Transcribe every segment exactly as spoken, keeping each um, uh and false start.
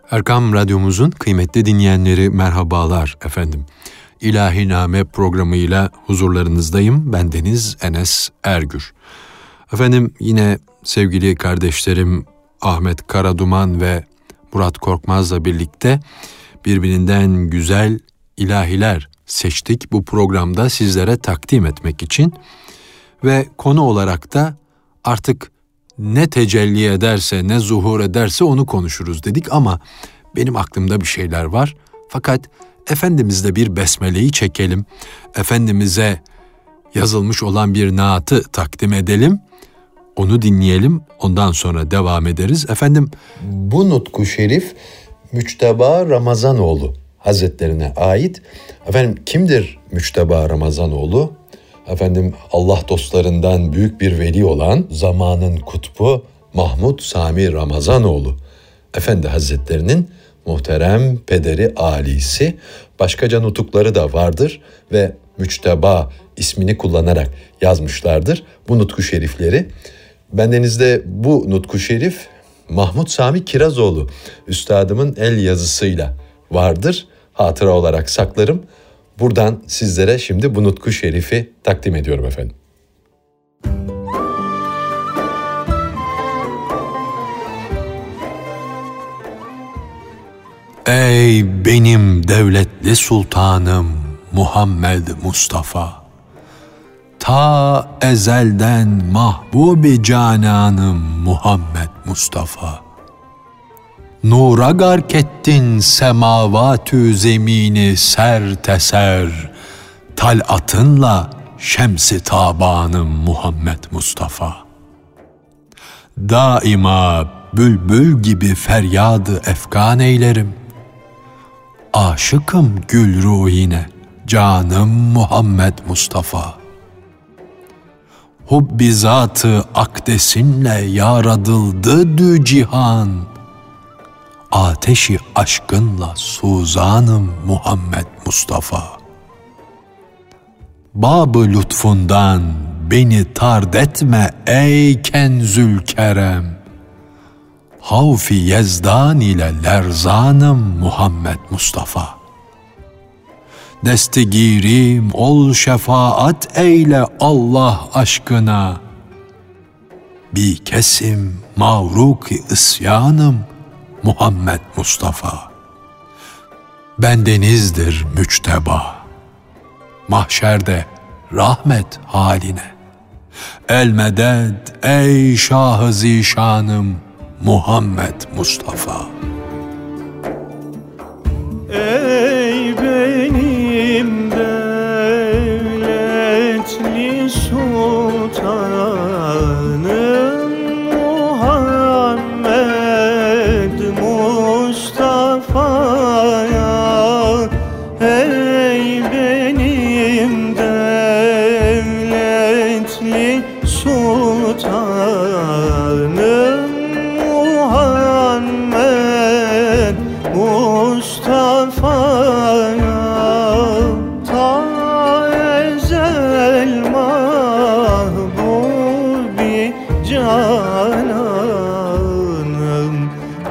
Erkam Radyomuzun kıymetli dinleyenleri merhabalar efendim. İlahiname programıyla huzurlarınızdayım. Ben Deniz Enes Ergür. Efendim yine sevgili kardeşlerim Ahmet Karaduman ve Murat Korkmaz'la birlikte birbirinden güzel ilahiler seçtik bu programda sizlere takdim etmek için. Ve konu olarak da artık ne tecelli ederse, ne zuhur ederse onu konuşuruz dedik ama benim aklımda bir şeyler var. Fakat Efendimiz'de bir besmeleyi çekelim, Efendimiz'e yazılmış olan bir naatı takdim edelim, onu dinleyelim, ondan sonra devam ederiz. Efendim, bu nutku şerif Müçteba Ramazanoğlu Hazretlerine ait. Efendim kimdir Müçteba Ramazanoğlu? Efendim Allah dostlarından büyük bir veli olan zamanın kutbu Mahmud Sami Ramazanoğlu Efendi Hazretlerinin muhterem pederi alisi, başkaca nutukları da vardır ve Müçteba ismini kullanarak yazmışlardır bu nutku şerifleri. Bendenizde bu nutku şerif Mahmud Sami Kirazoğlu üstadımın el yazısıyla vardır. Hatıra olarak saklarım. Buradan sizlere şimdi bu nutku şerifi takdim ediyorum efendim. Ey benim devletli sultanım Muhammed Mustafa, ta ezelden mahbub-i cananım Muhammed Mustafa. Nura gark ettin semavatü zemini ser teser, talatınla şems-i tabanım Muhammed Mustafa. Daima bülbül gibi feryadı efkan eylerim, aşıkım gül ruhine canım Muhammed Mustafa. Hubbi zatı akdesinle yaradıldı dü cihan, ateşi aşkınla suzanım Muhammed Mustafa. Bab-ı lütfundan beni tard etme ey kenzül kerem, havfi yezdan ile lerzanım Muhammed Mustafa. Destigirim ol şefaat eyle Allah aşkına, bi kesim mavruk-i isyanım Muhammed Mustafa. Bendenizdir müçteba, mahşerde rahmet haline. El medet ey Şah-ı Zişanım Muhammed Mustafa. Ey benim devletli sultanım Muhammed Mustafa'ya, ey benim devletli sultanım Muhammed Mustafa'ya, ta ezel mahbubi cananım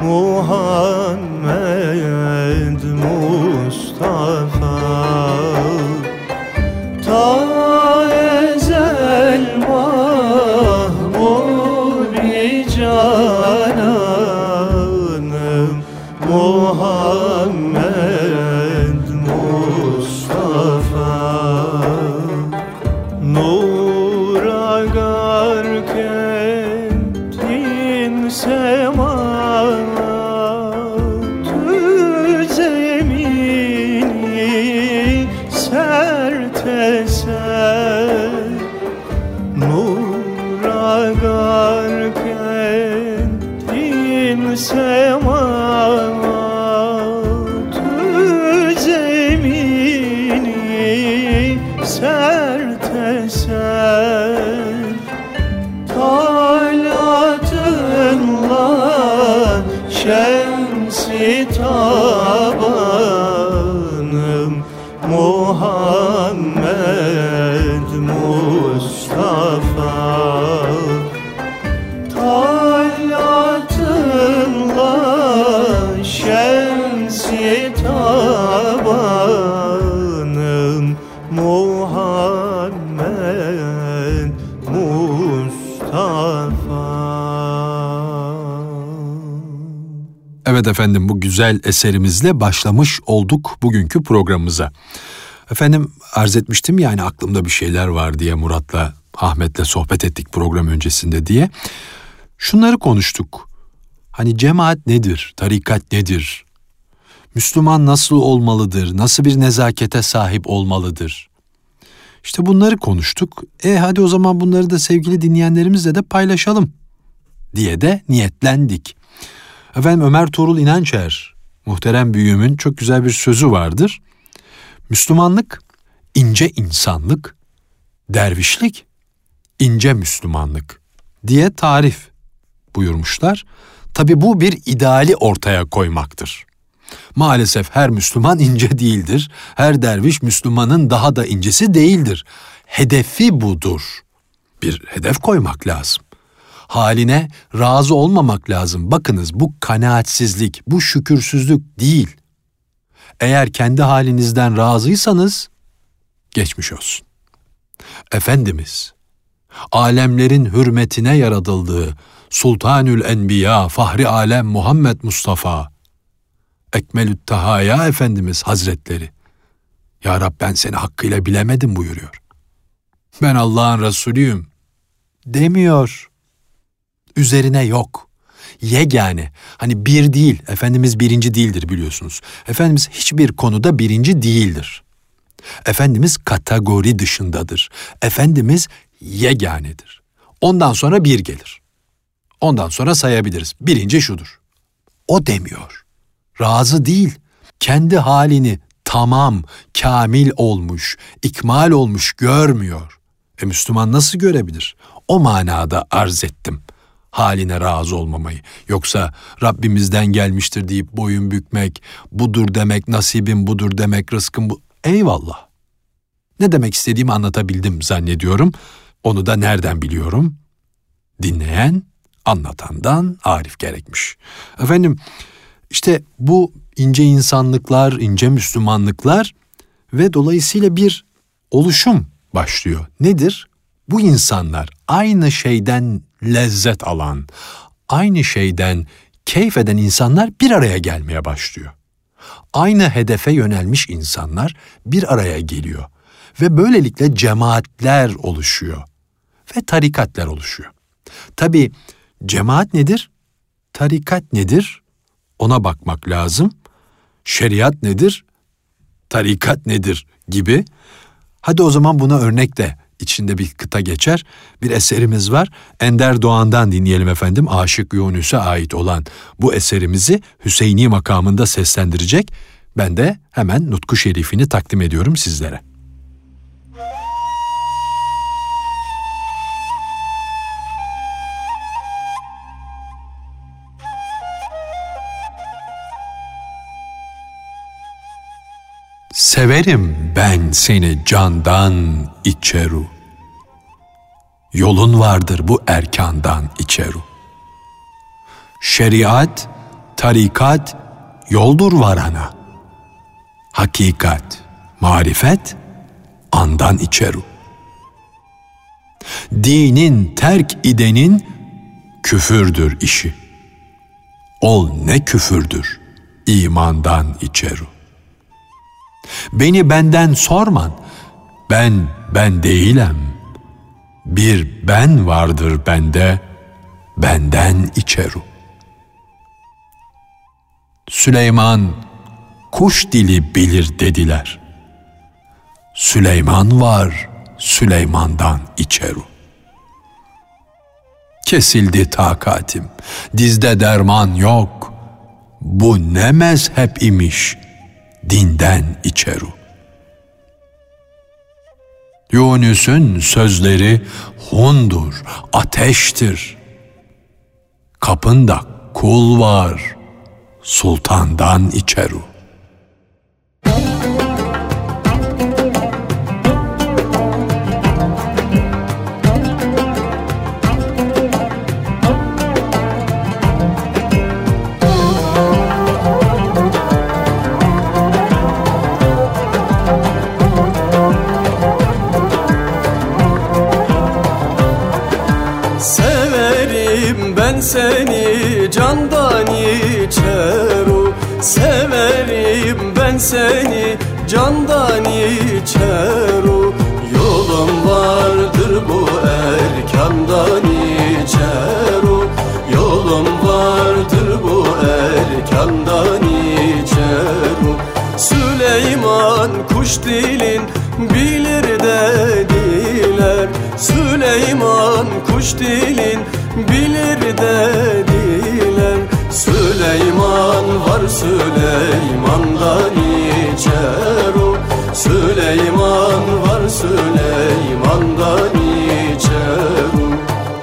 Muhammed Mustafa. Ta ezel mahbubi cananım Muhammed Mustafa. Nura gark ettin sematü zemini ser teser. Nura gark ettin sematü zemini ser teser. Talatınla şems-i tabanım Muhammed Mustafa. Talatınla şems Evet efendim, bu güzel eserimizle başlamış olduk bugünkü programımıza. Efendim arz etmiştim yani aklımda bir şeyler var diye, Murat'la, Ahmet'le sohbet ettik program öncesinde diye. Şunları konuştuk. Hani cemaat nedir? Tarikat nedir? Müslüman nasıl olmalıdır? Nasıl bir nezakete sahip olmalıdır? İşte bunları konuştuk. E hadi o zaman bunları da sevgili dinleyenlerimizle de paylaşalım diye de niyetlendik. Efendim Ömer Tuğrul İnançer, muhterem büyüğümün çok güzel bir sözü vardır. Müslümanlık, ince insanlık, dervişlik, ince Müslümanlık diye tarif buyurmuşlar. Tabii bu bir ideali ortaya koymaktır. Maalesef her Müslüman ince değildir. Her derviş Müslümanın daha da incesi değildir. Hedefi budur. Bir hedef koymak lazım. Haline razı olmamak lazım. Bakınız, bu kanaatsizlik, bu şükürsüzlük değil. Eğer kendi halinizden razıysanız geçmiş olsun. Efendimiz, alemlerin hürmetine yaratıldığı Sultanül Enbiya, Fahri Alem Muhammed Mustafa, Ekmelü't Tahaya Efendimiz Hazretleri, Ya Rab ben seni hakkıyla bilemedim buyuruyor. Ben Allah'ın Resulüyüm demiyor. Üzerine yok. Yegane. Hani bir değil. Efendimiz birinci değildir biliyorsunuz. Efendimiz hiçbir konuda birinci değildir. Efendimiz kategori dışındadır. Efendimiz yeganedir. Ondan sonra bir gelir. Ondan sonra sayabiliriz. Birinci şudur. O demiyor. Razı değil. Kendi halini tamam, kamil olmuş, ikmal olmuş görmüyor. E Müslüman nasıl görebilir? O manada arz ettim haline razı olmamayı. Yoksa Rabbimizden gelmiştir deyip boyun bükmek, budur demek, nasibim budur demek, rızkım bu. Eyvallah. Ne demek istediğimi anlatabildim zannediyorum. Onu da nereden biliyorum? Dinleyen, anlatandan arif gerekmiş. Efendim, işte bu ince insanlıklar, ince Müslümanlıklar ve dolayısıyla bir oluşum başlıyor. Nedir? Bu insanlar aynı şeyden lezzet alan, aynı şeyden keyif eden insanlar bir araya gelmeye başlıyor. Aynı hedefe yönelmiş insanlar bir araya geliyor ve böylelikle cemaatler oluşuyor ve tarikatlar oluşuyor. Tabii cemaat nedir? Tarikat nedir? Ona bakmak lazım. Şeriat nedir? Tarikat nedir gibi. Hadi o zaman buna örnek de içinde bir kıta geçer. Bir eserimiz var. Ender Doğan'dan dinleyelim efendim. Aşık Yunus'a ait olan bu eserimizi Hüseyini makamında seslendirecek. Ben de hemen nutku şerifini takdim ediyorum sizlere. Severim ben seni candan içeru. Yolun vardır bu erkandan içeru. Şeriat, tarikat yoldur varana. Hakikat, marifet andan içeru. Dinin terk idenin küfürdür işi. Ol ne küfürdür imandan içeru. Beni benden sorman, ben ben değilim. Bir ben vardır bende, benden içeru. Süleyman kuş dili bilir dediler. Süleyman var Süleyman'dan içeru. Kesildi takatim, dizde derman yok. Bu ne mezhep imiş, dinden içeru. Yunus'un sözleri hundur, ateştir. Kapında kul var, sultandan içeru. Seni candan içer. seni candan içer o. Yolum vardır bu erkandan içer o. Yolum vardır bu erkandan içer o. Süleyman kuş dilin bilir dediler. Süleyman kuş dilin bilir dediler. Süleyman var Süleyman'dan içer o. Süleyman var Süleyman'dan içer o.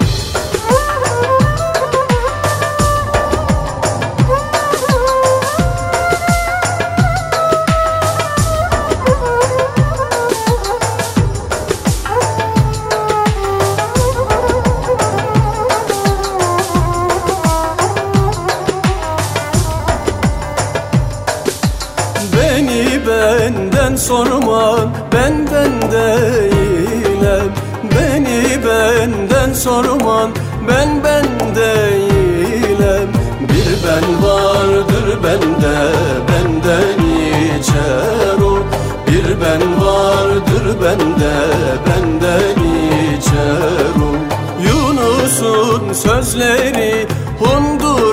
Benden sorman benden değilim. Beni benden sorman ben ben değilim. Bir ben vardır bende benden içer o. Bir ben vardır bende benden içer o. Yunus'un sözleri hundur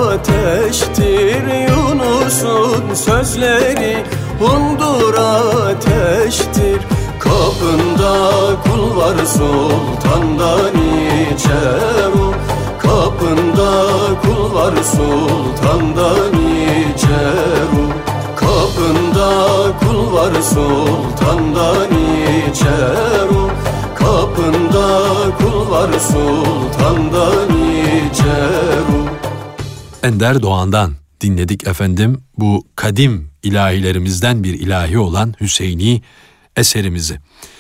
ateştir. Yunus'un sözleri hundur ateştir. Kapında kul var sultandan içer o. Kapında kul var sultandan içer o. Kapında kul var sultandan içer o. Kapında kul var sultandan içer o. Ender Doğan'dan dinledik efendim bu kadim ilahilerimizden bir ilahi olan Hüseyni eserimizi.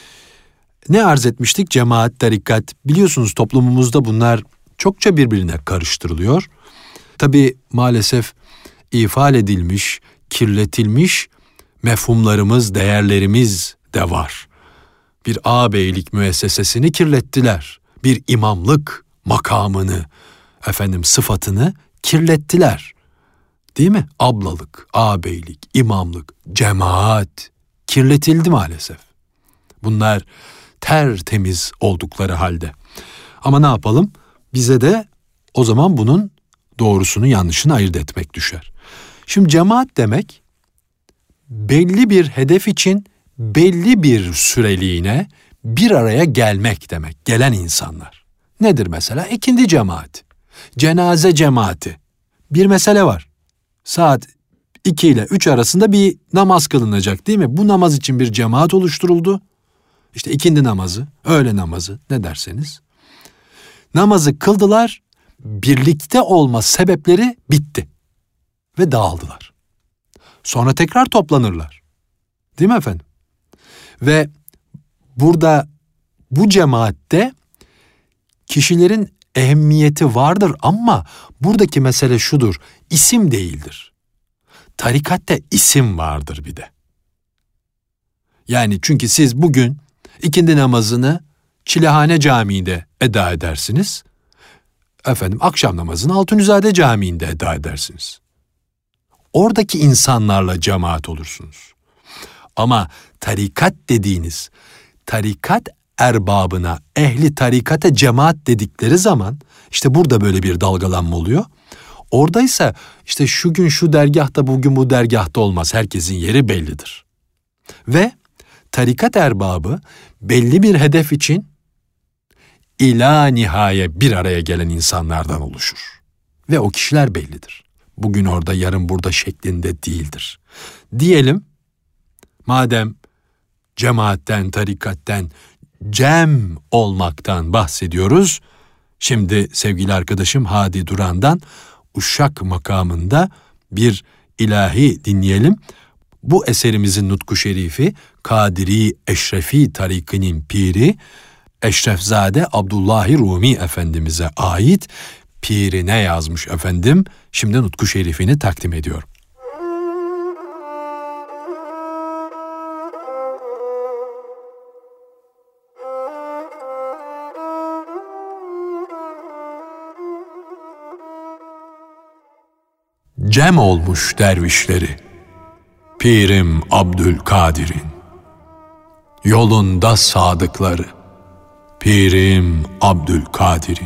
Ne arz etmiştik? Cemaat, tarikat. Biliyorsunuz toplumumuzda bunlar çokça birbirine karıştırılıyor. Tabii maalesef ifade edilmiş, kirletilmiş mefhumlarımız, değerlerimiz de var. Bir ağabeylik müessesesini kirlettiler. Bir imamlık makamını, efendim sıfatını kirlettiler. Değil mi? Ablalık, ağabeylik, imamlık, cemaat kirletildi maalesef. Bunlar tertemiz oldukları halde. Ama ne yapalım? Bize de o zaman bunun doğrusunu yanlışını ayırt etmek düşer. Şimdi cemaat demek belli bir hedef için belli bir süreliğine bir araya gelmek demek. Gelen insanlar. Nedir mesela? İkindi cemaati, cenaze cemaati. Bir mesele var. Saat iki ile üç arasında bir namaz kılınacak değil mi? Bu namaz için bir cemaat oluşturuldu. İşte ikindi namazı, öğle namazı ne derseniz. Namazı kıldılar, birlikte olma sebepleri bitti ve dağıldılar. Sonra tekrar toplanırlar. Değil mi efendim? Ve burada bu cemaatte kişilerin ehemmiyeti vardır ama buradaki mesele şudur, isim değildir. Tarikatte isim vardır bir de. Yani çünkü siz bugün ikindi namazını Çilehane Camii'nde eda edersiniz. Efendim akşam namazını Altunizade Camii'nde eda edersiniz. Oradaki insanlarla cemaat olursunuz. Ama tarikat dediğiniz, tarikat erbabına, ehli tarikate cemaat dedikleri zaman işte burada böyle bir dalgalanma oluyor. Oradaysa işte şu gün şu dergahta, bugün bu dergahta olmaz. Herkesin yeri bellidir. Ve tarikat erbabı belli bir hedef için ila nihaye bir araya gelen insanlardan oluşur. Ve o kişiler bellidir. Bugün orada, yarın burada şeklinde değildir. Diyelim, madem cemaatten, tarikatten, cem olmaktan bahsediyoruz, şimdi sevgili arkadaşım Hadi Duran'dan Uşak makamında bir ilahi dinleyelim. Bu eserimizin nutku şerifi, Kadiri Eşrefi tarikinin piri, Eşrefzade Abdullahi Rumi Efendimiz'e ait, pirine yazmış efendim. Şimdi nutku şerifini takdim ediyorum. Cem olmuş dervişleri, Pirim Abdülkadir'in. Yolunda sadıkları, Pirim Abdülkadir'in.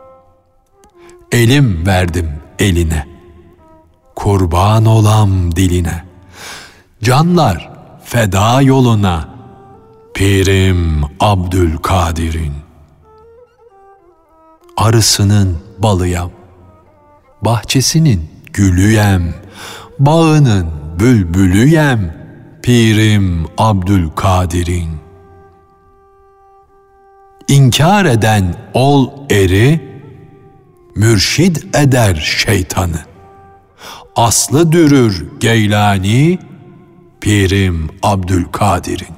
Elim verdim eline, kurban olam diline. Canlar feda yoluna, Pirim Abdülkadir'in. Arısının balıyam, bahçesinin gülüyem, bağının bülbülüyem, Pirim Abdülkadir'in. İnkar eden ol eri, mürşid eder şeytanı. Aslı dürür Geylani, Pirim Abdülkadir'in.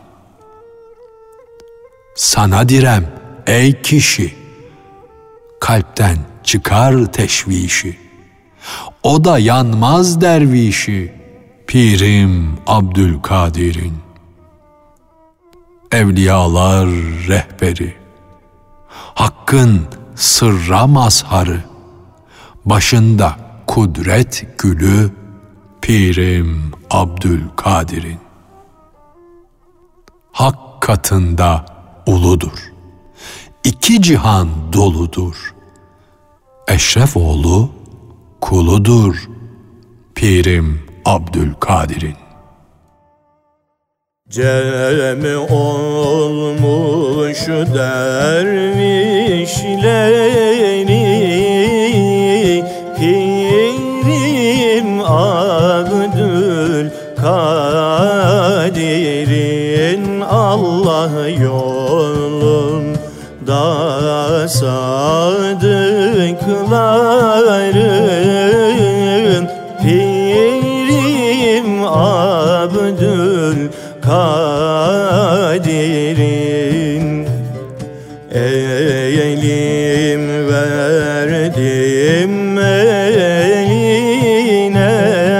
Sana direm ey kişi, kalpten çıkar teşvişi. O da yanmaz dervişi, Pirim Abdülkadir'in. Evliyalar rehberi, Hakk'ın sırra mazharı, başında kudret gülü, Pirim Abdülkadir'in. Hak katında uludur, iki cihan doludur. Eşrefoğlu kuludur, Pirim Abdülkadir'in. Cem olmuş dervişleri, Pirim Abdülkadir'in. Allah yolunda sadıkların, Pirim Abdülkadir'in. Elim verdim eline,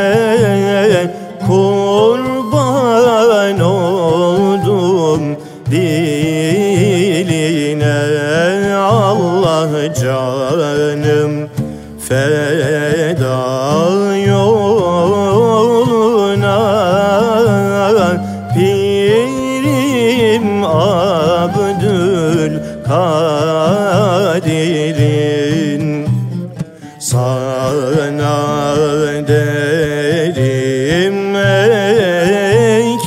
kurban oldum diline. Allah canım feda yoluna, Pirim Abdülkadir'in. Sana derim ey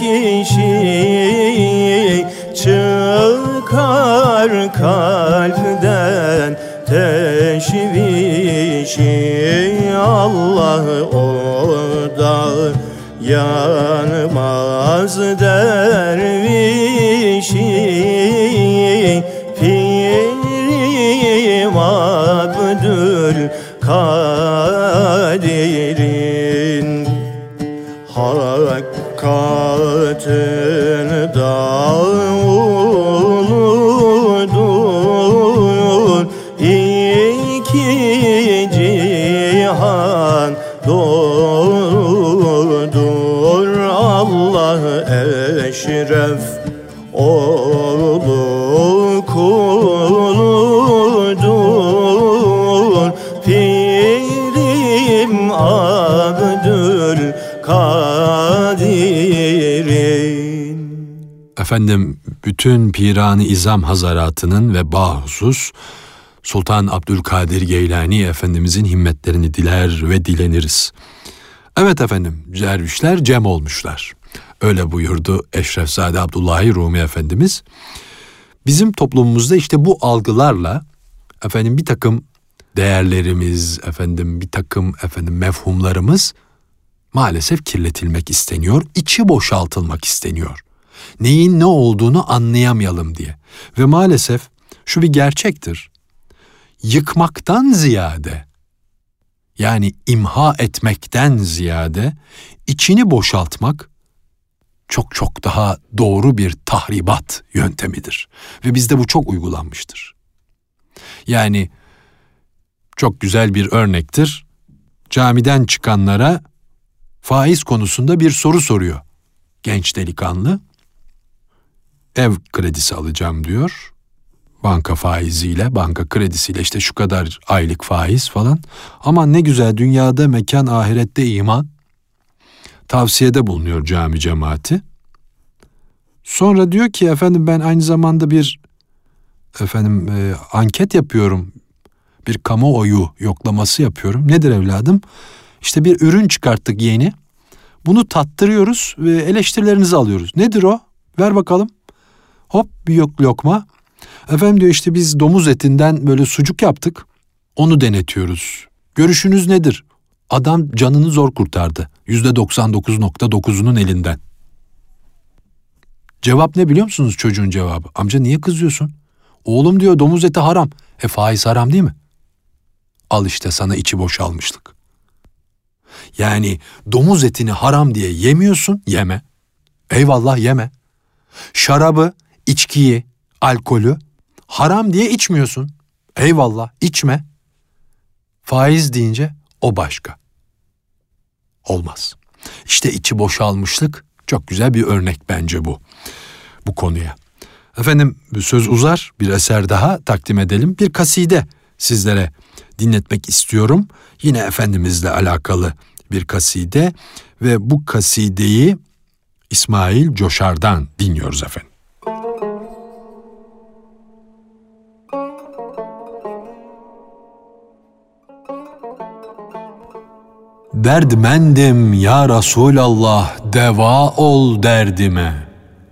kişi, çıkar kalpten teşvişi. Allah orada yanmaz dervişi, Pirim Abdülkadir'in. Hakikatında uludur, iki cihan doğrudur. Allah eşref oğlu kuludur, Pirim Abdülkadir'in. Efendim, bütün Piran-ı İzam Hazaratının ve bahusus Sultan Abdülkadir Geylani Efendimizin himmetlerini diler ve dileniriz. Evet efendim, dervişler cem olmuşlar. Öyle buyurdu Eşrefzade Abdullahi Rumi Efendimiz. Bizim toplumumuzda işte bu algılarla efendim bir takım değerlerimiz, efendim bir takım efendim mefhumlarımız maalesef kirletilmek isteniyor, içi boşaltılmak isteniyor. Neyin ne olduğunu anlayamayalım diye. Ve maalesef şu bir gerçektir. Yıkmaktan ziyade, yani imha etmekten ziyade içini boşaltmak çok çok daha doğru bir tahribat yöntemidir. Ve bizde bu çok uygulanmıştır. Yani çok güzel bir örnektir. Camiden çıkanlara faiz konusunda bir soru soruyor genç delikanlı. Ev kredisi alacağım diyor. Banka faiziyle, banka kredisiyle işte şu kadar aylık faiz falan. Ama ne güzel, dünyada mekan, ahirette iman. tavsiyede bulunuyor cami cemaati. Sonra diyor ki efendim ben aynı zamanda bir efendim e, anket yapıyorum. Bir kamuoyu yoklaması yapıyorum. Nedir evladım? İşte bir ürün çıkarttık yeni. Bunu tattırıyoruz ve eleştirilerinizi alıyoruz. Nedir o? Ver bakalım. Hop bir yok lokma. Efendim diyor işte biz domuz etinden böyle sucuk yaptık. Onu denetiyoruz. Görüşünüz nedir? Adam canını zor kurtardı. yüzde doksan dokuz nokta dokuzunun elinden. Cevap ne biliyor musunuz çocuğun cevabı? Amca niye kızıyorsun? Oğlum diyor domuz eti haram. E faiz haram değil mi? Al işte sana içi boşalmışlık. Yani domuz etini haram diye yemiyorsun, yeme. Eyvallah yeme. Şarabı, içkiyi, alkolü haram diye içmiyorsun. Eyvallah içme. Faiz deyince o başka. Olmaz. İşte içi boşalmışlık çok güzel bir örnek bence bu. Bu konuya. Efendim söz uzar, bir eser daha takdim edelim. Bir kaside sizlere dinletmek istiyorum. Yine Efendimizle alakalı bir kaside ve bu kasideyi İsmail Coşar'dan dinliyoruz efendim. Derdmendim ya Resulallah, deva ol derdime.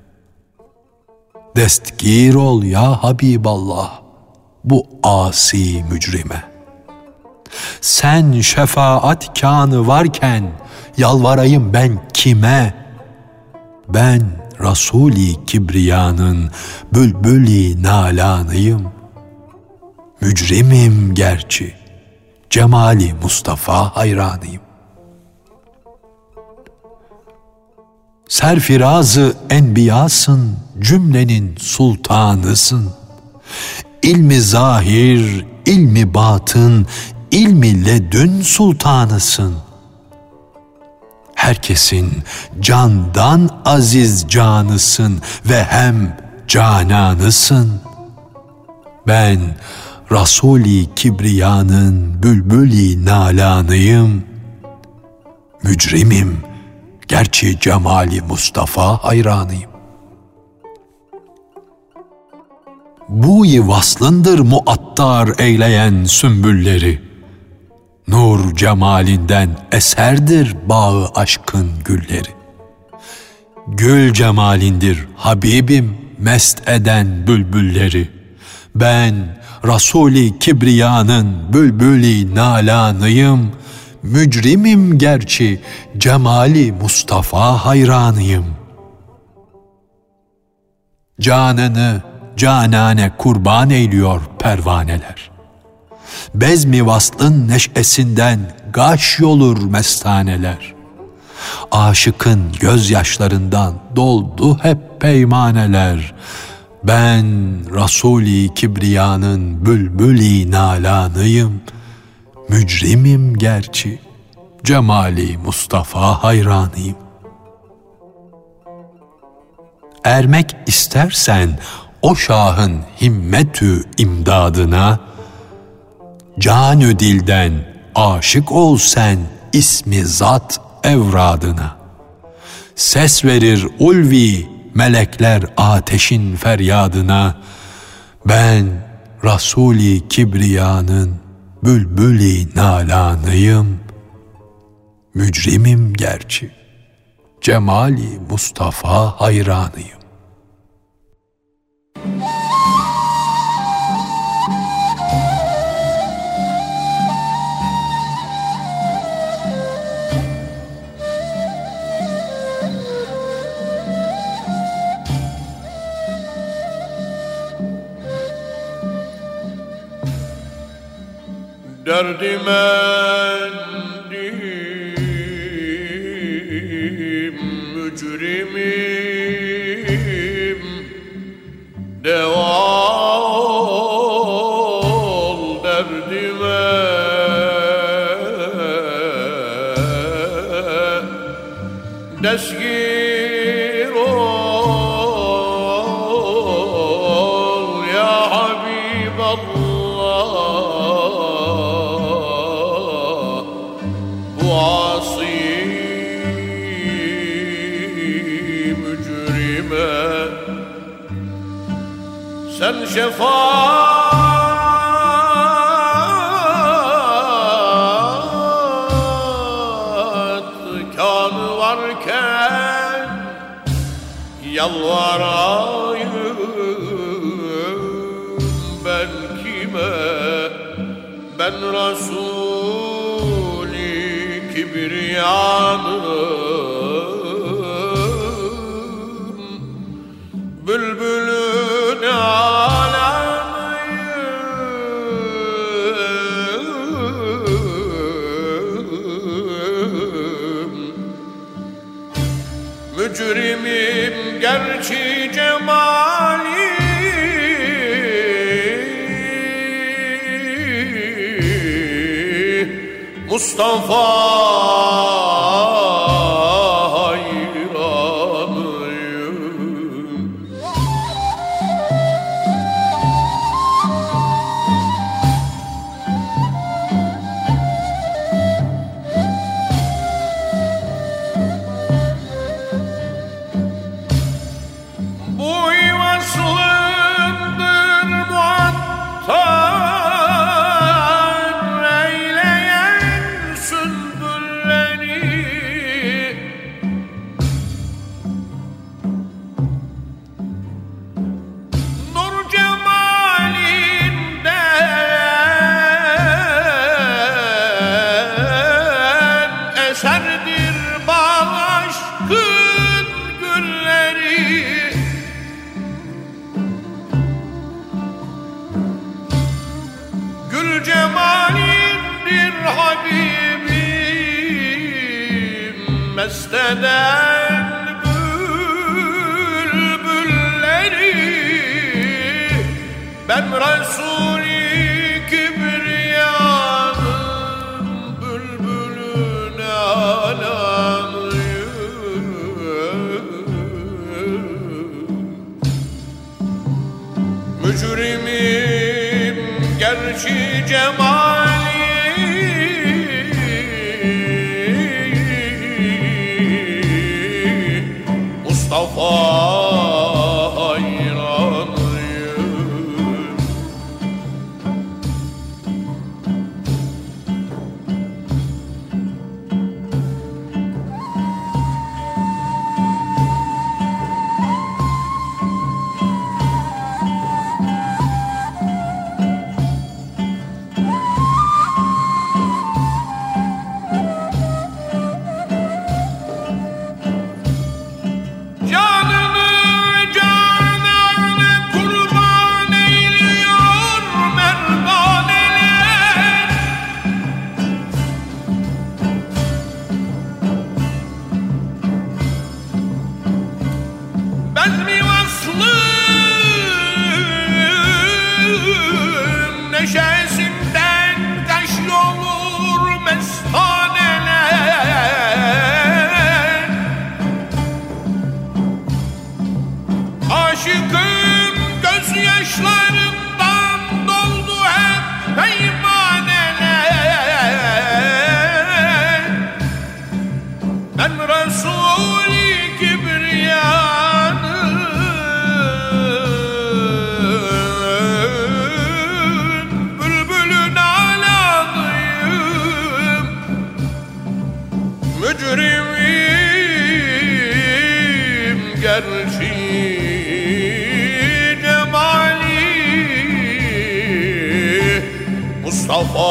Destgir ol ya Habiballah, bu asi mücrime. Sen şefaat kânı varken yalvarayım ben kime? Ben Resul-i Kibriya'nın bülbül-i nalanıyım. Mücrimim gerçi, cemali Mustafa hayranıyım. Serfirazı enbiyasın, cümlenin sultanısın. İlmi zahir, ilmi batın, ilmi ledün sultanısın. Herkesin candan aziz canısın ve hem cananısın. Ben Resul-i Kibriya'nın bülbül-i nalanıyım. Mücrimim, gerçi cemali Mustafa hayranıyım. Bu-i vaslındır muattar eyleyen sümbülleri. Nur cemalinden eserdir bağı aşkın gülleri. Gül cemalindir Habibim mest eden bülbülleri. Ben Resul-i Kibriya'nın bülbül-i nalanıyım. Mücrimim gerçi cemali Mustafa hayranıyım. Canını canane kurban eyliyor pervaneler. Bezmi vaslın neşesinden gaş yolur mestaneler. Aşıkın gözyaşlarından doldu hep peymaneler. Ben Resul-i Kibriya'nın bülbül-i nalanıyım. Mücrimim gerçi, cemali Mustafa hayranıyım. Ermek istersen o şahın himmetü imdadına, canü dilden aşık ol sen ismi zat evradına. Ses verir ulvi melekler ateşin feryadına. Ben Resul-i Kibriya'nın bülbül-i nalanıyım. Mücrimim gerçi, cemali Mustafa hayranıyım. Derdimendim, mücrimim, deva ol derdime. Destgir ol ya Habiballah, sen şefaat kanı varken yalvarayım ben kime, ben Resul-i Kibriyanım, bülbülün alemiyim, mücrimim gerçi cemali, Mustafa hayranıyım. Bu vaslındır muattar eyleyen sümbülleri, nur cemalinden eserdir bağaşkın gülleri. Gül cemalindir Habibim, mest eden bülbülleri. Ben Resul-i Kibriyanım, bülbülün alanıyım, mücrimim gerçi cemali, Mustafa hayranıyım. Canını cananı kurban eyliyor merdaneler. Ben mi vaslım neşesinden taş olur mestaneler. Aşıkım gözyaşlarından doldu hep peymaneler. Ben Resul-i Kibriyanım, bülbülün alanıyım, mücrimim gerçi cemali, Mustafa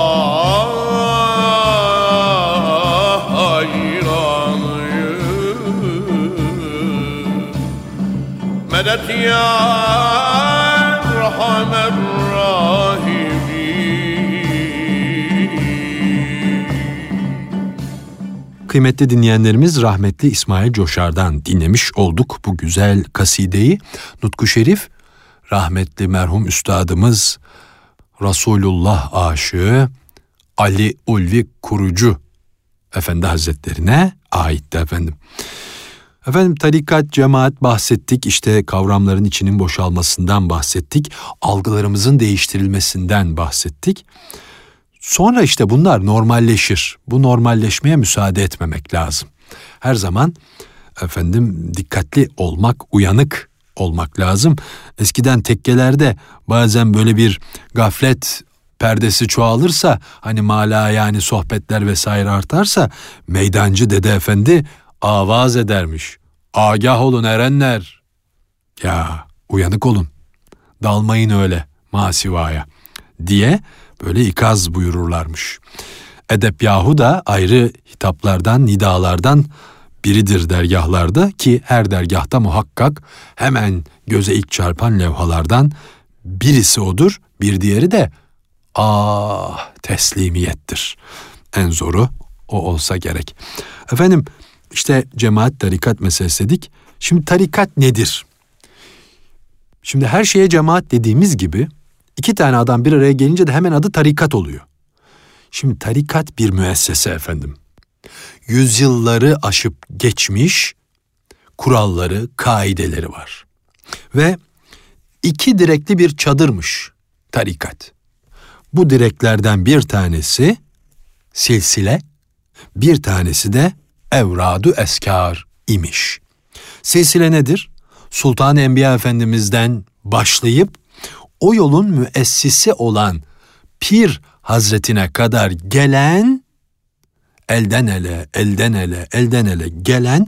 hayranıyım. Medet ya Erhamer Rahimin. Kıymetli dinleyenlerimiz, rahmetli İsmail Coşar'dan dinlemiş olduk bu güzel kasideyi. Nutku Şerif, rahmetli merhum üstadımız Resulullah aşığı Ali Ulvi Kurucu Efendi Hazretlerine aitti efendim. Efendim tarikat, cemaat bahsettik, işte kavramların içinin boşalmasından bahsettik, algılarımızın değiştirilmesinden bahsettik. Sonra işte bunlar normalleşir. Bu normalleşmeye müsaade etmemek lazım. Her zaman efendim dikkatli olmak, uyanık olmak lazım. Eskiden tekkelerde bazen böyle bir gaflet perdesi çoğalırsa, hani mala yani sohbetler vesaire artarsa, meydancı dede efendi avaz edermiş. Agah olun erenler. Ya uyanık olun. Dalmayın öyle masivaya diye böyle ikaz buyururlarmış. Edebyahu da ayrı hitaplardan, nidalardan biridir dergahlarda, ki her dergahta muhakkak hemen göze ilk çarpan levhalardan birisi odur. Bir diğeri de ah teslimiyettir. En zoru o olsa gerek. Efendim işte cemaat tarikat meselesi dedik. Şimdi tarikat nedir? Şimdi her şeye cemaat dediğimiz gibi iki tane adam bir araya gelince de hemen adı tarikat oluyor. Şimdi tarikat bir müessese efendim. Yüzyılları aşıp geçmiş kuralları, kaideleri var. Ve iki direkli bir çadırmış tarikat. Bu direklerden bir tanesi silsile, bir tanesi de evradu eskar imiş. Silsile nedir? Sultan-ı Enbiya Efendimiz'den başlayıp o yolun müessisi olan Pir Hazretine kadar gelen, elden ele, elden ele, elden ele gelen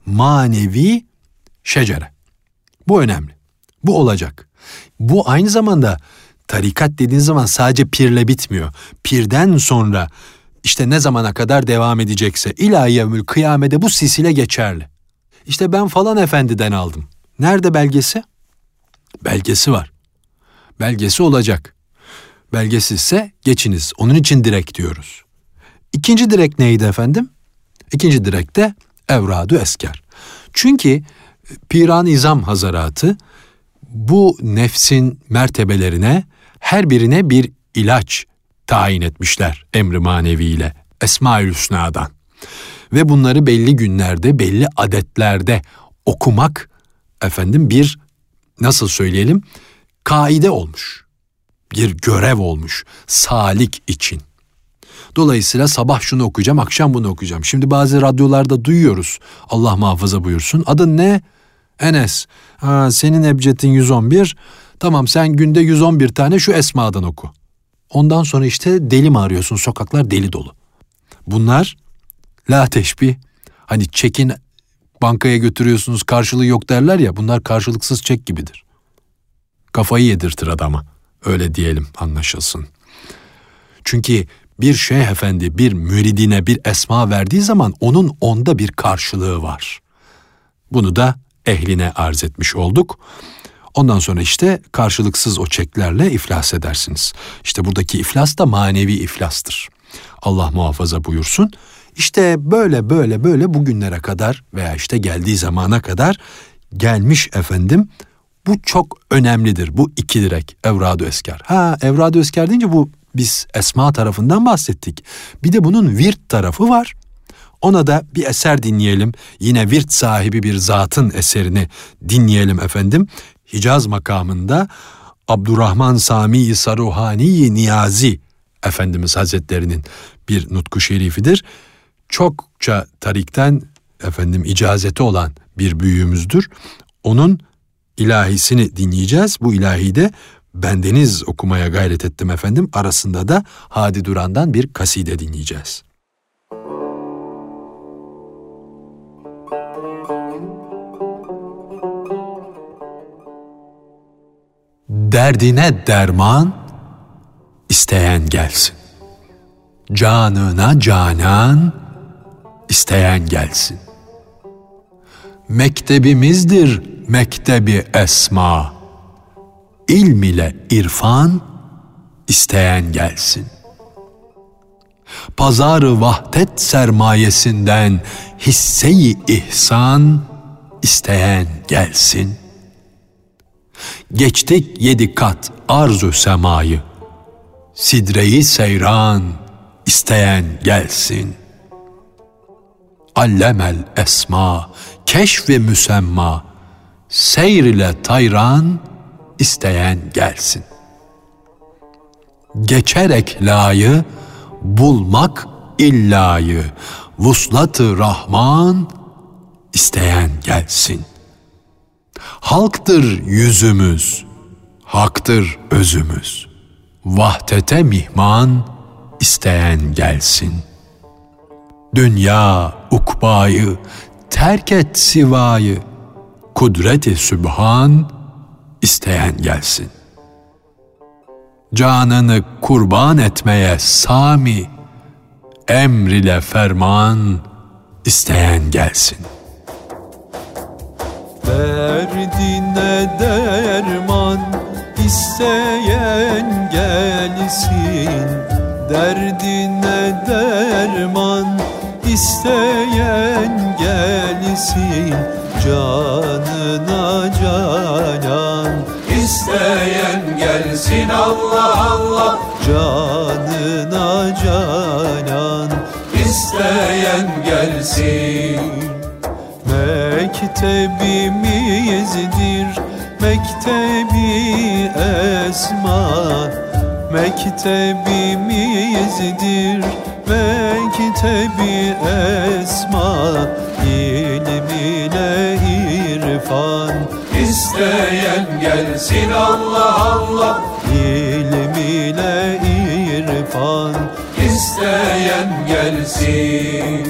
manevi şecere. Bu önemli. Bu olacak. Bu aynı zamanda tarikat dediğiniz zaman sadece pirle bitmiyor. Pirden sonra işte ne zamana kadar devam edecekse ila yevmül kıyamede bu silsile geçerli. İşte ben falan efendiden aldım. Nerede belgesi? Belgesi var. Belgesi olacak. Belgesizse geçiniz. Onun için direk diyoruz. İkinci direk neydi efendim? İkinci direk de evradu eskar. Çünkü Piran-ı İzam Hazaratı bu nefsin mertebelerine her birine bir ilaç tayin etmişler emri maneviyle, Esma-ül Hüsna'dan. Ve bunları belli günlerde, belli adetlerde okumak efendim bir, nasıl söyleyelim, kaide olmuş. Bir görev olmuş salik için. Dolayısıyla sabah şunu okuyacağım, akşam bunu okuyacağım. Şimdi bazı radyolarda duyuyoruz. Allah muhafaza buyursun. Adın ne? Enes. Ha, senin ebcedin yüz on bir. Tamam, sen günde yüz on bir tane şu esmadan oku. Ondan sonra işte deli mi arıyorsun? Sokaklar deli dolu. Bunlar la teşbih. Hani çekin bankaya götürüyorsunuz, karşılığı yok derler ya. Bunlar karşılıksız çek gibidir. Kafayı yedirtir adama. Öyle diyelim, anlaşılsın. Çünkü bir şeyh efendi bir müridine bir esma verdiği zaman onun onda bir karşılığı var. Bunu da ehline arz etmiş olduk. Ondan sonra işte karşılıksız o çeklerle iflas edersiniz. İşte buradaki iflas da manevi iflastır. Allah muhafaza buyursun. İşte böyle böyle böyle bugünlere kadar veya işte geldiği zamana kadar gelmiş efendim. Bu çok önemlidir. Bu iki direk evradu eskar. Ha, evradu eskar deyince bu biz esma tarafından bahsettik. Bir de bunun virt tarafı var. Ona da bir eser dinleyelim. Yine virt sahibi bir zatın eserini dinleyelim efendim. Hicaz makamında Abdurrahman Sami-i Saruhani-i Niyazi Efendimiz Hazretlerinin bir nutku şerifidir. Çokça tarikten efendim icazeti olan bir büyüğümüzdür. Onun ilahisini dinleyeceğiz. Bu ilahiyi de bendeniz okumaya gayret ettim efendim. Arasında da Hadi Duran'dan bir kaside dinleyeceğiz. Derdine derman isteyen gelsin. Canına canan isteyen gelsin. Mektebimizdir mektebi esma. İlm ile irfan isteyen gelsin. Pazar-ı vahdet sermayesinden hisse-i ihsan isteyen gelsin. Geçtik yedi kat arzu semayı, sidre-i seyran isteyen gelsin. Allemel esma, keşf-i müsemma, seyr ile tayran isteyen gelsin. Geçerek la'yı, bulmak illayı, vuslat-ı rahman isteyen gelsin. Halktır yüzümüz, haktır özümüz. Vahdete mihman, isteyen gelsin. Dünya ukbayı, terk et sivayı. Kudret-i Sübhan, isteyen gelsin. Canını kurban etmeye sami, emr ile ferman, isteyen gelsin. Derdine derman, isteyen gelsin. Derdine derman, isteyen gelsin. Canına canan, isteyen gelsin. Allah Allah, canına canan, isteyen gelsin. Mektebimizdir mektebi esma, mektebimizdir mektebi esma. İlim ile irfan, isteyen gelsin. Allah Allah, İlim ile irfan, isteyen gelsin.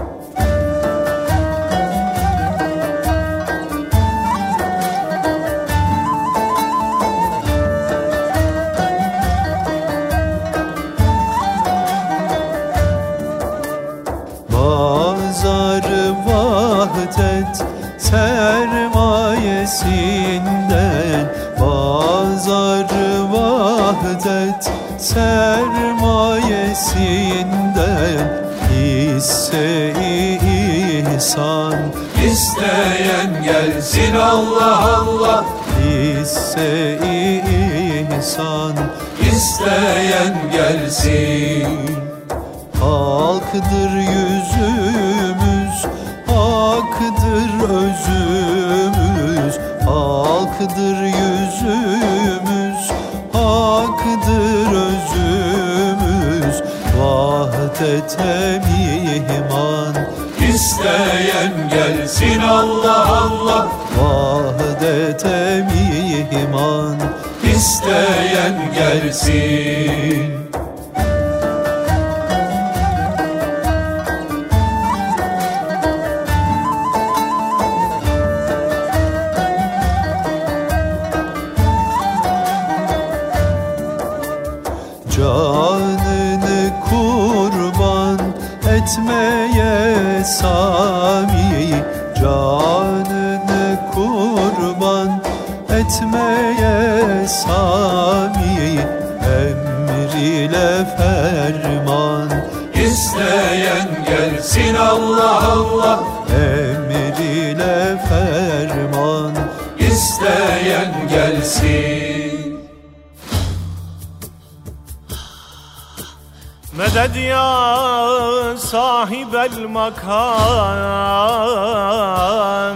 Bazar-ı vahdet sermayesinden, Bazar-ı vahdet sermayesinden. Hisse-i ihsan, isteyen gelsin. Allah Allah, hisse-i ihsan, isteyen gelsin. Haktır yüzümüz, haktır özümüz. Haktır yüzümüz, haktır özümüz. Vahdete mihman, isteyen gelsin. Allah Allah, vahdete mihman, isteyen gelsin. Canını kurban etmeye sami, canını kurban etmeye sami. Emr ile ferman, isteyen gelsin. Allah Allah, emr ile ferman, isteyen gelsin. Meded ya sahibel makan,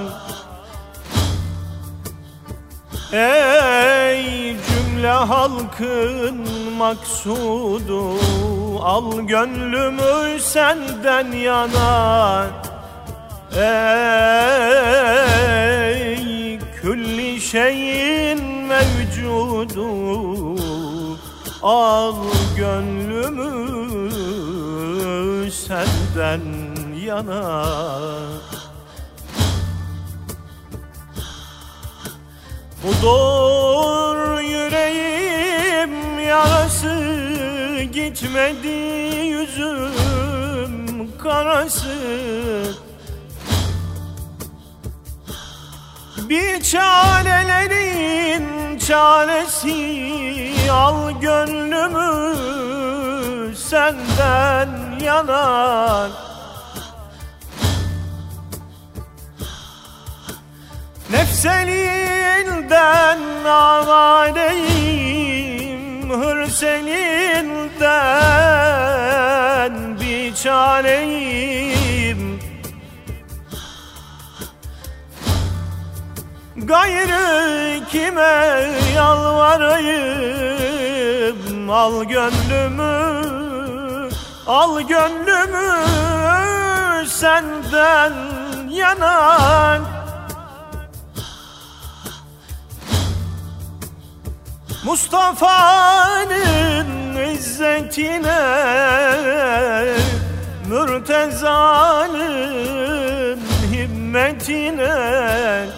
ey cümle halkın maksudu, al gönlümü senden yana. Ey külli şeyin mevcudu, al gönlümü senden yana. Budur yüreğim yarası, gitmedi yüzüm karası. Bir çarelerin çaresi, al gönlümü senden yana. Nefselinden avareyim, hırselinden bir çareyim. Gayrı kime yalvarayım, al gönlümü, al gönlümü senden yana. Mustafa'nın izzetine, Mürteza'nın himmetine,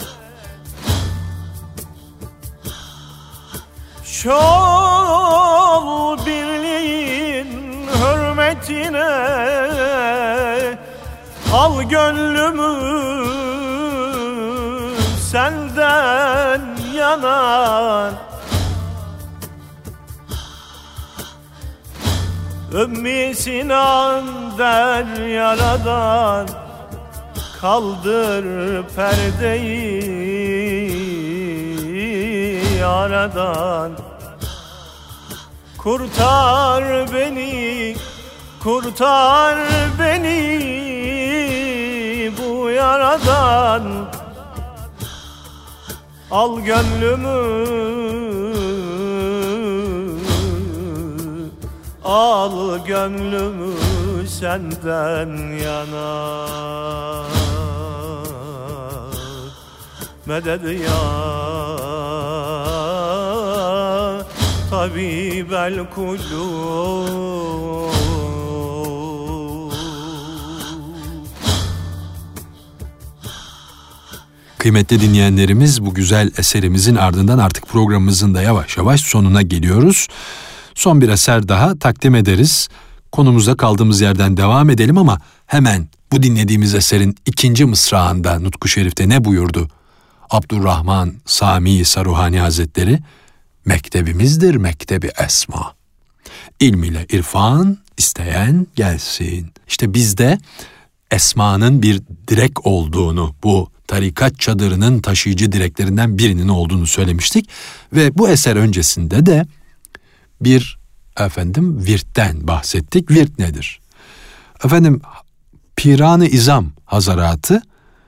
şol birliğin hürmetine, al gönlümü senden yana. Ümmü Sinan der yaradan, kaldır perdeyi aradan. Kurtar beni, kurtar beni bu yaradan. Al gönlümü, al gönlümü senden yana. Medet ya tabibel kulub. Kıymetli dinleyenlerimiz, bu güzel eserimizin ardından artık programımızın da yavaş yavaş sonuna geliyoruz. Son bir eser daha takdim ederiz. Konumuza kaldığımız yerden devam edelim ama hemen bu dinlediğimiz eserin ikinci mısrağında Nutku Şerif'te ne buyurdu? Abdurrahman Sami Saruhani Hazretleri, mektebimizdir mektebi esma. İlm ile irfan isteyen gelsin. İşte bizde esmanın bir direk olduğunu, bu tarikat çadırının taşıyıcı direklerinden birinin olduğunu söylemiştik. Ve bu eser öncesinde de bir efendim virtten bahsettik. Virt nedir? Efendim Piran-ı İzam Hazaratı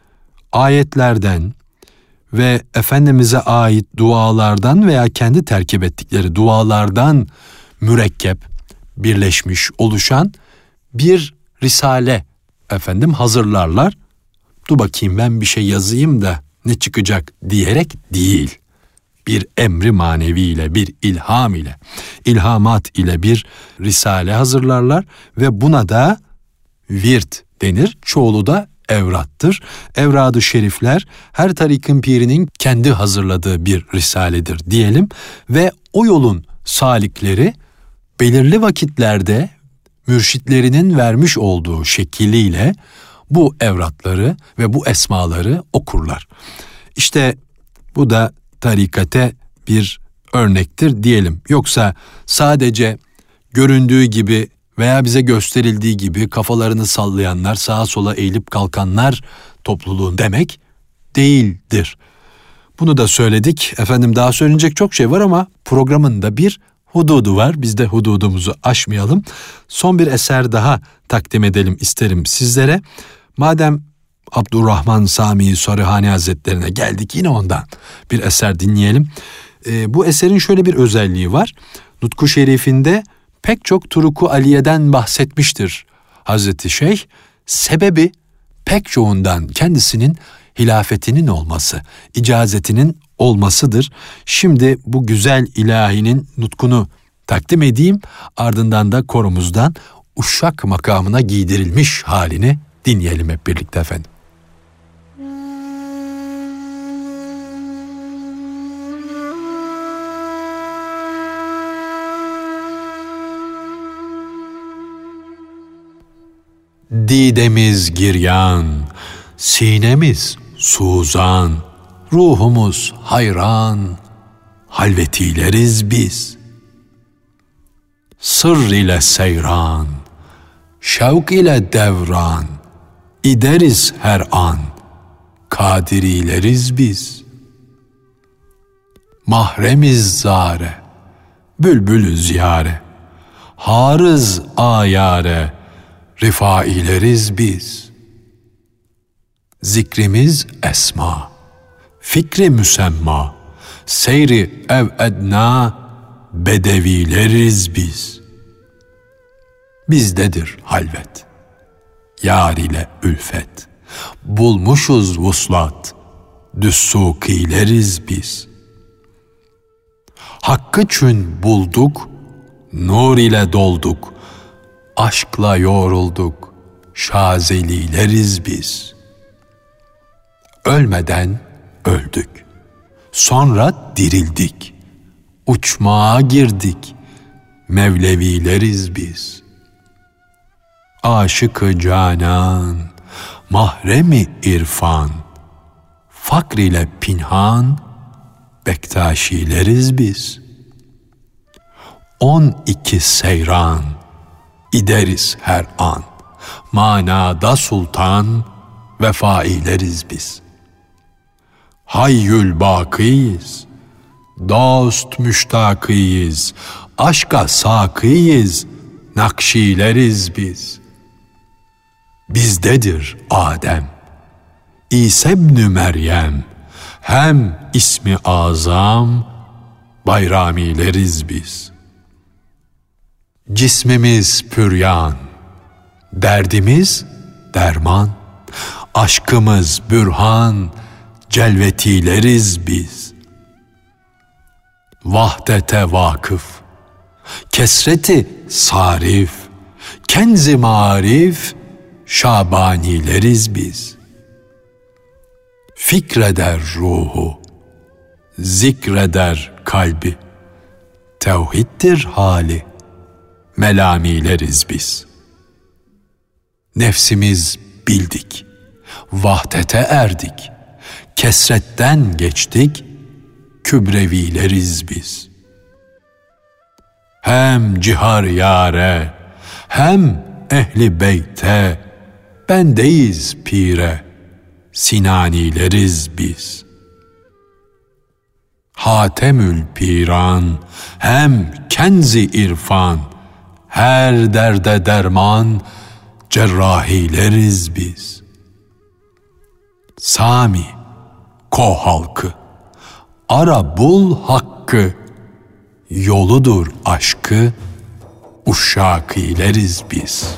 ayetlerden ve Efendimiz'e ait dualardan veya kendi terkip ettikleri dualardan mürekkep, birleşmiş, oluşan bir risale efendim hazırlarlar. Dur bakayım ben bir şey yazayım da ne çıkacak diyerek değil. Bir emri maneviyle, bir ilham ile, ilhamat ile bir risale hazırlarlar ve buna da virt denir. Çoğulu da evrattır. Evrad-ı şerifler her tarikin pirinin kendi hazırladığı bir risaledir diyelim ve o yolun salikleri belirli vakitlerde mürşitlerinin vermiş olduğu şekliyle bu evratları ve bu esmaları okurlar. İşte bu da tarikate bir örnektir diyelim. Yoksa sadece göründüğü gibi veya bize gösterildiği gibi kafalarını sallayanlar, sağa sola eğilip kalkanlar topluluğu demek değildir. Bunu da söyledik. Efendim daha söylenecek çok şey var ama programın da bir hududu var. Biz de hududumuzu aşmayalım. Son bir eser daha takdim edelim isterim sizlere. Madem Abdurrahman Sami Sarıhani Hazretlerine geldik, yine ondan bir eser dinleyelim. Ee, bu eserin şöyle bir özelliği var. Nutku Şerif'inde pek çok Turuku Aliye'den bahsetmiştir Hazreti Şeyh. Sebebi pek çoğundan kendisinin hilafetinin olması, icazetinin olmasıdır. Şimdi bu güzel ilahinin nutkunu takdim edeyim. Ardından da korumuzdan uşak makamına giydirilmiş halini dinleyelim hep birlikte efendim. Didemiz giryan, sinemiz suzan, ruhumuz hayran, halvetileriz biz. Sır ile seyran, şevk ile devran, ideriz her an, kadirileriz biz. Mahremiz zare, bülbülü ziyare, harız ayare, rifaileriz biz. Zikrimiz esma, fikri müsemma, seyri ev edna, bedevileriz biz. Bizdedir halvet, yar ile ülfet, bulmuşuz vuslat, düssukileriz biz. Hakkı çün bulduk, nur ile dolduk, aşkla yoğrulduk, şazelileriz biz. Ölmeden öldük, sonra dirildik, uçmaya girdik, Mevlevileriz biz. Aşık-ı canan, mahremi irfan, fakr ile pinhan, Bektaşileriz biz. On iki seyran, ideriz her an, manada sultan, vefaileriz biz. Hayyül bakiyiz, dost müştakiyiz, aşka sakiyiz, nakşileriz biz. Bizdedir Adem, İsa ibn-i Meryem, hem ismi azam, bayramileriz biz. Cismimiz püryan, derdimiz derman, aşkımız bürhan, celvetileriz biz. Vahdete vakıf, kesreti sarif, kenz-i marif, şabanileriz biz. Fikreder ruhu, zikreder kalbi, tevhiddir hali, melamileriz biz. Nefsimiz bildik, vahdete erdik, kesretten geçtik, kübrevileriz biz. Hem cihar yâre, hem ehli beyte, bendeyiz pire, sinanileriz biz. Hatemül piran, hem kenzi irfan, her derde derman, cerrahileriz biz. Sami, Ko halkı, ara bul hakkı, yoludur aşkı, uşşakileriz biz.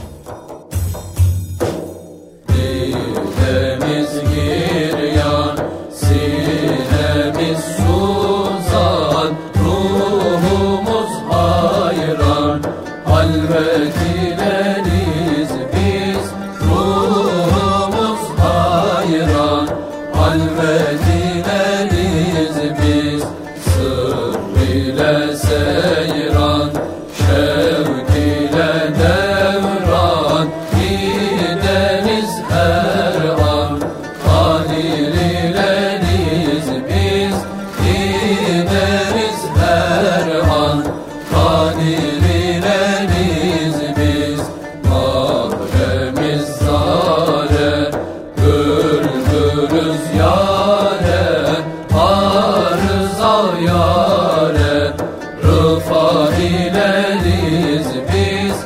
Dilimiz giryan, sinemiz suzan, ruhumuz hayran, halvet ileriz biz, ruhumuz hayran, halvet ileriz biz, sır ile seyran, şevk ile devran, gideriz her an, kadir ileriz biz, gideriz her an, kadir ileriz biz, mahremiz zare, bülbülüz yare, arıza yare, rıfa ileriz biz,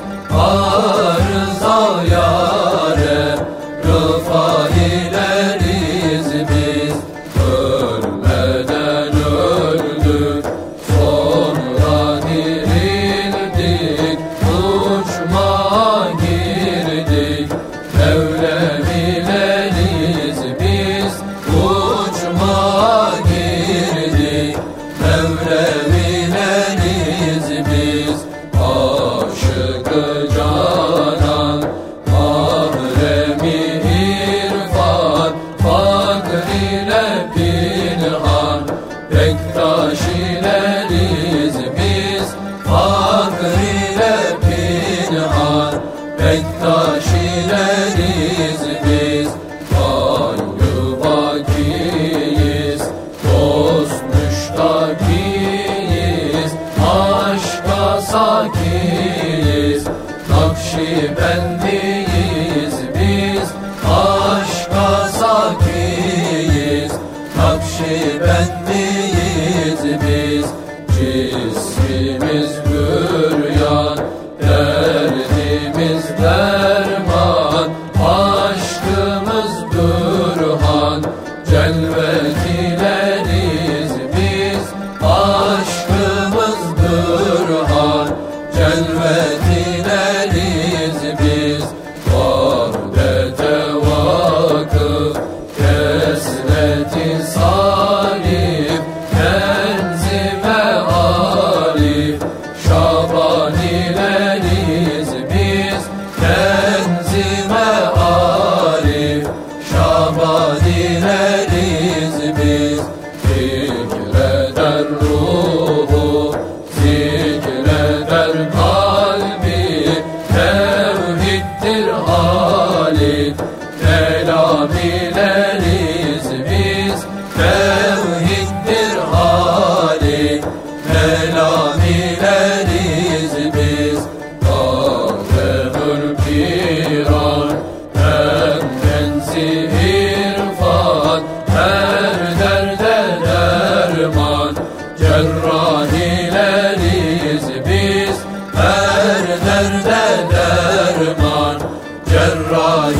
arıza yare, rıfa ileriz biz. Ölmeden öldük, sonra dirildik, uçmaya girdik, Mevlevileriz biz, uçmaya girdik, Mevlevileriz biz. Aşık-ı canan, mahremi irfan, fakr ile pinhan, bektaş ileriz biz, fakr ile pinhan, bektaş ileriz biz. Hayyü bakiyiz, dost müştakiyiz, aşka sakiyiz, Nakşibendiyiz biz, aşka sakiyiz, Nakşibendiyiz biz. Cismimiz büryan, derdimiz derman, aşkımız bürhan, celvet ileriz biz, aşkımız bürhan, celvet ileriz biz. Vahdete vakıf, kesreti salih,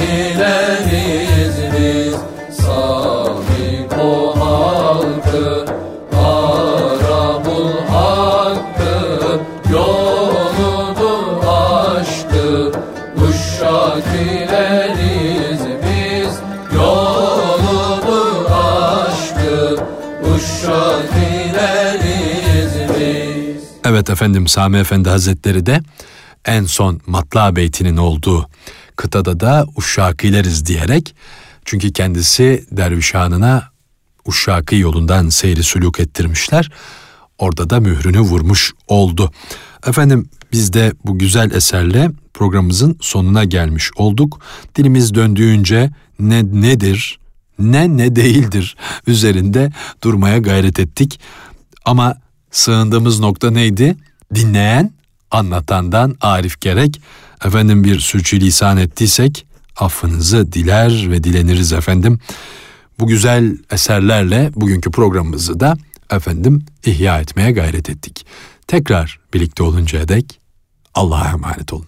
dileriz biz. Sabik o halkı, ara bul hakkı, yoludur aşkı, uşak dileriz biz. Yoludur aşkı, uşak dileriz biz. Evet efendim, Sami Efendi Hazretleri de en son matla beytinin olduğu kıtada da uşşakileriz diyerek, çünkü kendisi dervişhanına uşşaki yolundan seyri sülûk ettirmişler. Orada da mührünü vurmuş oldu. Efendim, biz de bu güzel eserle programımızın sonuna gelmiş olduk. Dilimiz döndüğünce ne nedir, ne ne değildir üzerinde durmaya gayret ettik. Ama sığındığımız nokta neydi? Dinleyen, anlatandan arif gerek. Efendim, bir sürçülisan ettiysek affınızı diler ve dileniriz efendim. Bu güzel eserlerle bugünkü programımızı da efendim ihya etmeye gayret ettik. Tekrar birlikte oluncaya dek Allah'a emanet olun.